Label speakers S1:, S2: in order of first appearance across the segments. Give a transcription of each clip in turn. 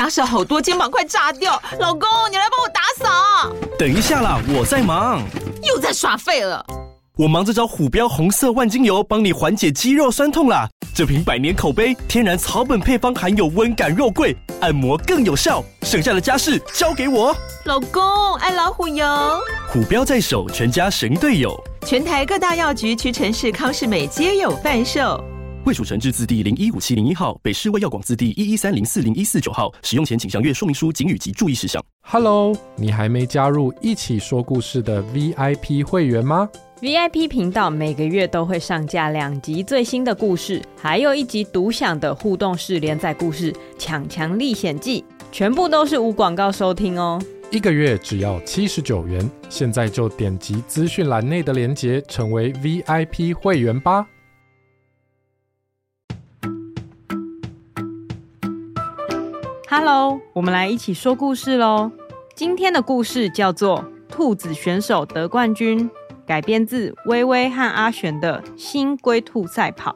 S1: 家事好多，肩膀快炸掉。老公，你来帮我打扫。
S2: 等一下啦，我在忙。
S1: 又在耍废了。
S2: 我忙着找虎标红色万金油，帮你缓解肌肉酸痛啦。这瓶100年口碑，天然草本配方，含有温感肉桂，按摩更有效。剩下的家事交给我。
S1: 老公，爱老虎油。
S2: 虎标在手，全家神队友。
S1: 全台各大药局、屈臣氏、康是美皆有贩售。
S2: 卫署成字字第015701号，北市卫药广字第113040149号。使用前请详阅说明书、警语及注意事项。
S3: Hello， 你还没加入一起说故事的 VIP 会员吗？
S4: VIP 频道每个月都会上架2集最新的故事，还有1集独享的互动式连载故事《强强历险记》，全部都是无广告收听哦。
S3: 1个月只要79元，现在就点击资讯栏内的连结，成为 VIP 会员吧。
S4: Hello， 我们来一起说故事咯。今天的故事叫做《兔子选手得冠军》，改编自薇薇和阿璇的新龟兔赛跑。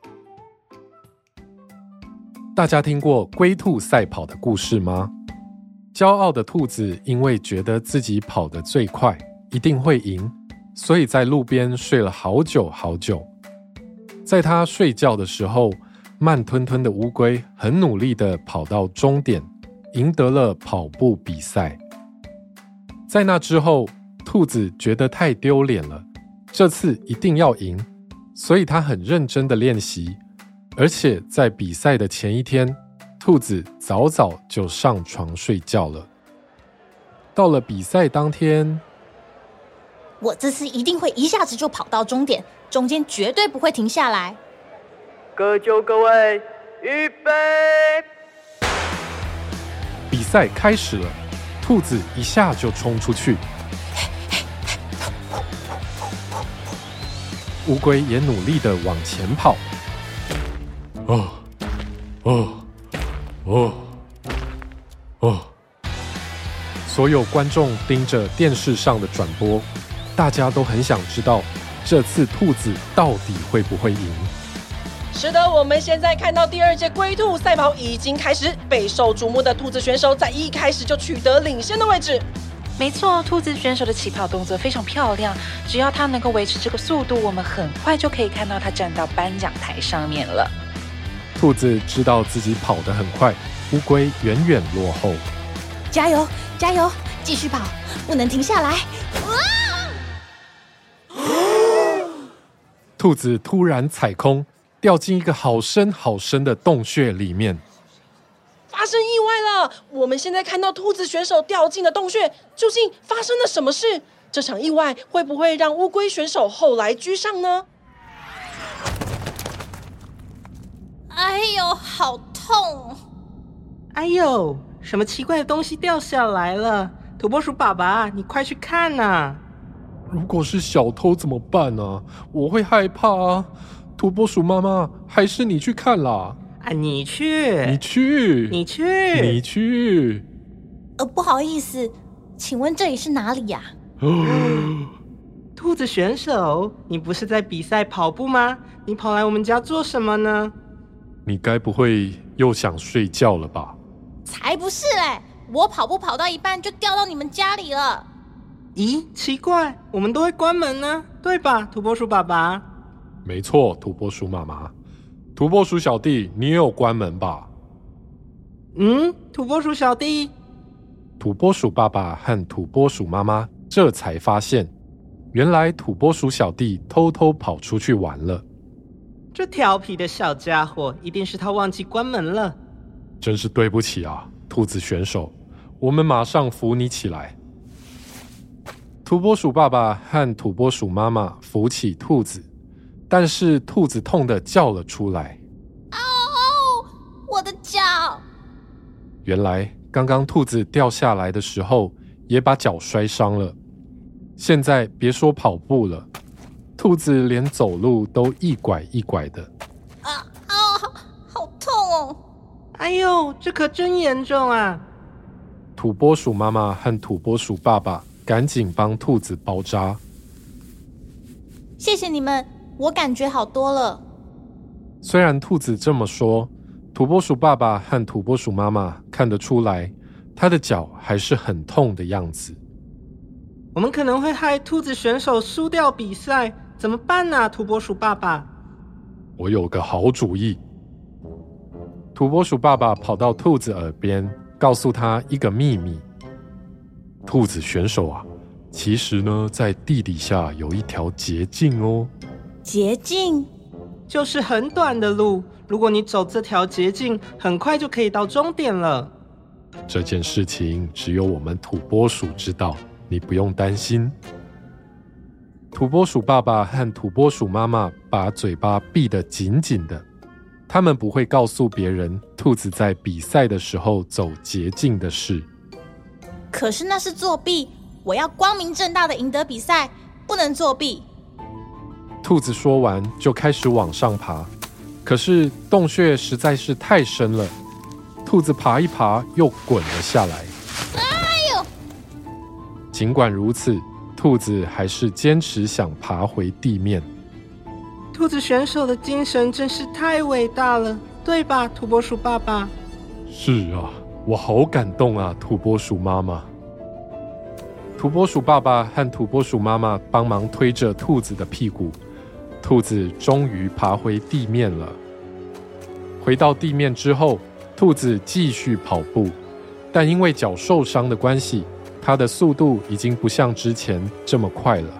S3: 大家听过龟兔赛跑的故事吗？骄傲的兔子因为觉得自己跑得最快，一定会赢，所以在路边睡了好久好久。在他睡觉的时候，慢吞吞的乌龟很努力地跑到终点，赢得了跑步比赛。在那之后，兔子觉得太丢脸了，这次一定要赢，所以他很认真地练习，而且在比赛的前一天，兔子早早就上床睡觉了。到了比赛当天，
S5: 我这次一定会一下子就跑到终点，中间绝对不会停下来。
S6: 各就各位，预备！
S3: 比赛开始了，兔子一下就冲出去，乌龟也努力地往前跑。所有观众盯着电视上的转播，大家都很想知道这次兔子到底会不会赢。
S6: 是的，我们现在看到第2届龟兔赛跑已经开始，备受瞩目的兔子选手在一开始就取得领先的位置。
S7: 没错，兔子选手的起跑动作非常漂亮，只要他能够维持这个速度，我们很快就可以看到他站到颁奖台上面了。
S3: 兔子知道自己跑得很快，乌龟远远落后。
S5: 加油，加油，继续跑，不能停下来！
S3: 兔子突然踩空，掉进一个好深好深的洞穴里面。
S6: 发生意外了！我们现在看到兔子选手掉进了洞穴，究竟发生了什么事？这场意外会不会让乌龟选手后来居上呢？
S5: 哎呦，好痛！
S8: 哎呦，什么奇怪的东西掉下来了？土拨鼠爸爸，你快去看啊！
S3: 如果是小偷怎么办啊？我会害怕啊！土拨鼠妈妈，还是你去看啦！
S8: 啊，你去！
S3: 你去！
S8: 你去！
S3: 你去！
S5: 不好意思，请问这里是哪里呀？
S8: 兔子选手，你不是在比赛跑步吗？你跑来我们家做什么呢？
S3: 你该不会又想睡觉了吧？
S5: 才不是嘞！我跑步跑到一半就掉到你们家里了。
S8: 咦，奇怪，我们都会关门呢，对吧，土拨鼠爸爸？
S3: 没错，土拨鼠妈妈。土拨鼠小弟，你也有关门吧？
S8: 土拨鼠小弟。
S3: 土拨鼠爸爸和土拨鼠妈妈这才发现，原来土拨鼠小弟偷偷跑出去玩了。
S8: 这调皮的小家伙，一定是他忘记关门了。
S3: 真是对不起啊，兔子选手，我们马上扶你起来。土拨鼠爸爸和土拨鼠妈妈扶起兔子，但是兔子痛得叫了出来。
S5: 哦，我的脚！
S3: 原来刚刚兔子掉下来的时候，也把脚摔伤了。现在别说跑步了，兔子连走路都一拐一拐的。
S5: 好痛哦！
S8: 哎呦，这可真严重啊！
S3: 土拨鼠妈妈和土拨鼠爸爸赶紧帮兔子包扎。
S5: 谢谢你们，我感觉好多了。
S3: 虽然兔子这么说， 土拨鼠爸爸和土拨鼠妈妈看得出来，他的脚还是很痛的样子。
S8: 我们可能会害兔子选手输掉比赛，怎么办啊，土拨鼠爸爸？
S3: 我有个好主意。土拨鼠爸爸跑到兔子耳边，告诉他一个秘密。兔子选手啊，其实呢，在地底下有一条捷径哦。
S5: 捷径？
S8: 就是很短的路，如果你走这条捷径，很快就可以到终点了。
S3: 这件事情只有我们土拨鼠知道，你不用担心。土拨鼠爸爸和土拨鼠妈妈把嘴巴闭得紧紧的，他们不会告诉别人兔子在比赛的时候走捷径的事。
S5: 可是那是作弊，我要光明正大的赢得比赛，不能作弊。
S3: 兔子说完就开始往上爬，可是洞穴实在是太深了，兔子爬一爬又滚了下来。
S5: 哎呦！
S3: 尽管如此，兔子还是坚持想爬回地面。
S8: 兔子选手的精神真是太伟大了，对吧，土拨鼠爸爸？
S3: 是啊，我好感动啊，土拨鼠妈妈。土拨鼠爸爸和土拨鼠妈妈帮忙推着兔子的屁股，兔子终于爬回地面了。回到地面之后，兔子继续跑步，但因为脚受伤的关系，它的速度已经不像之前这么快了。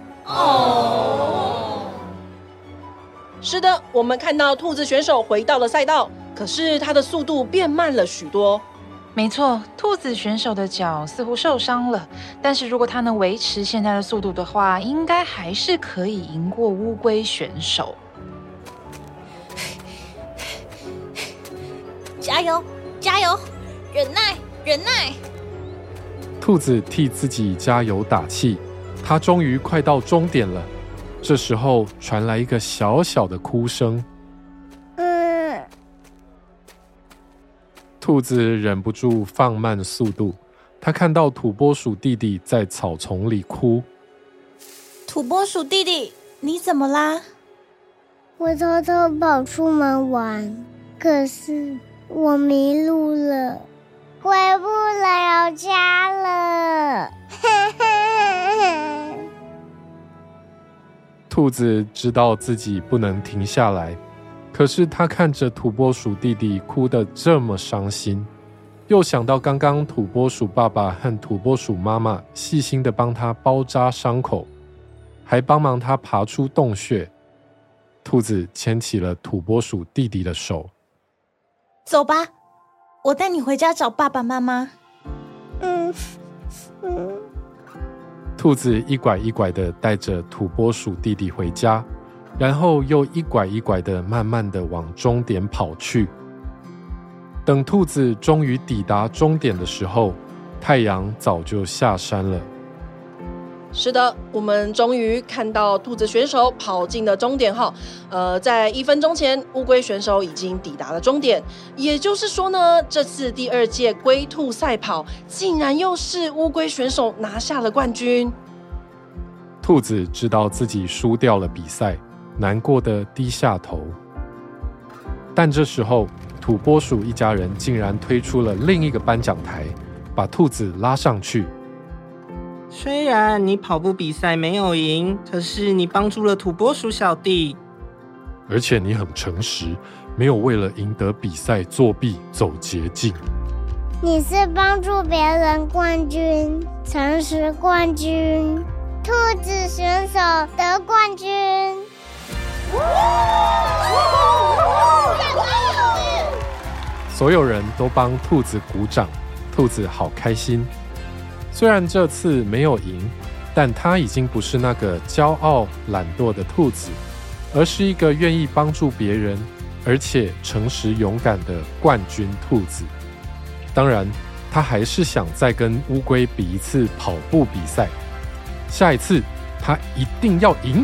S6: 是的，我们看到兔子选手回到了赛道，可是他的速度变慢了许多。
S7: 没错，兔子选手的脚似乎受伤了，但是如果他能维持现在的速度的话，应该还是可以赢过乌龟选手。
S5: 加油，加油，忍耐，忍耐！
S3: 兔子替自己加油打气，它终于快到终点了。这时候传来一个小小的哭声。兔子忍不住放慢速度，它看到土拨鼠弟弟在草丛里哭。
S5: 土拨鼠弟弟，你怎么啦？
S9: 我偷偷跑出门玩，可是我迷路了，回不了家了。
S3: 兔子知道自己不能停下来，可是他看着土拨鼠弟弟哭得这么伤心，又想到刚刚土拨鼠爸爸和土拨鼠妈妈细心地帮他包扎伤口，还帮忙他爬出洞穴。兔子牵起了土拨鼠弟弟的手。
S5: 走吧，我带你回家找爸爸妈妈。
S3: 兔子一拐一拐地带着土拨鼠弟弟回家，然后又一拐一拐地慢慢地往终点跑去。等兔子终于抵达终点的时候，太阳早就下山了。
S6: 是的，我们终于看到兔子选手跑进了终点号。在1分钟前，乌龟选手已经抵达了终点。也就是说呢，这次第2届龟兔赛跑，竟然又是乌龟选手拿下了冠军。
S3: 兔子知道自己输掉了比赛，难过的低下头。但这时候，土拨鼠一家人竟然推出了另一个颁奖台，把兔子拉上去。
S8: 虽然你跑步比赛没有赢，可是你帮助了土拨鼠小弟，
S3: 而且你很诚实，没有为了赢得比赛作弊走捷径。
S9: 你是帮助别人冠军，诚实冠军，兔子选手得冠军。
S3: 所有人都帮兔子鼓掌，兔子好开心。虽然这次没有赢，但它已经不是那个骄傲懒惰的兔子，而是一个愿意帮助别人，而且诚实勇敢的冠军兔子。当然，它还是想再跟乌龟比一次跑步比赛，下一次它一定要赢。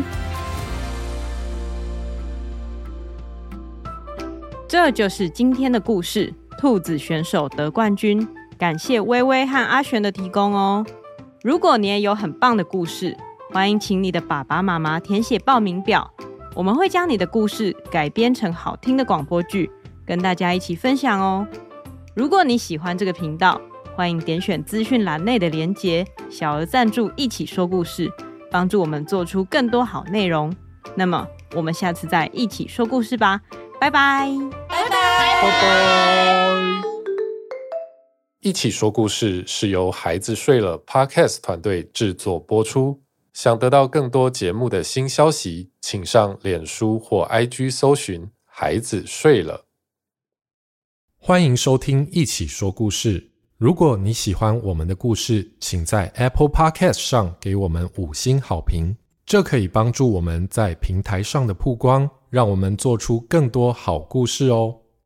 S4: 这就是今天的故事，兔子选手得冠军。感谢薇薇和阿璇的提供哦。如果你也有很棒的故事，欢迎请你的爸爸妈妈填写报名表，我们会将你的故事改编成好听的广播剧， 跟大家一起分享哦。如果你喜欢这个频道，欢迎点选资讯栏内的连结，小额赞助一起说故事，帮助我们做出更多好内容。那么我们下次再一起说故事吧，拜拜，
S5: 拜拜，
S3: 拜拜。一起说故事是由孩子睡了 Podcast 团队制作播出。想得到更多节目的新消息，请上脸书或 IG 搜寻孩子睡了。欢迎收听一起说故事。如果你喜欢我们的故事，请在 Apple Podcast 上给我们5星好评，这可以帮助我们在平台上的曝光，让我们做出更多好故事哦。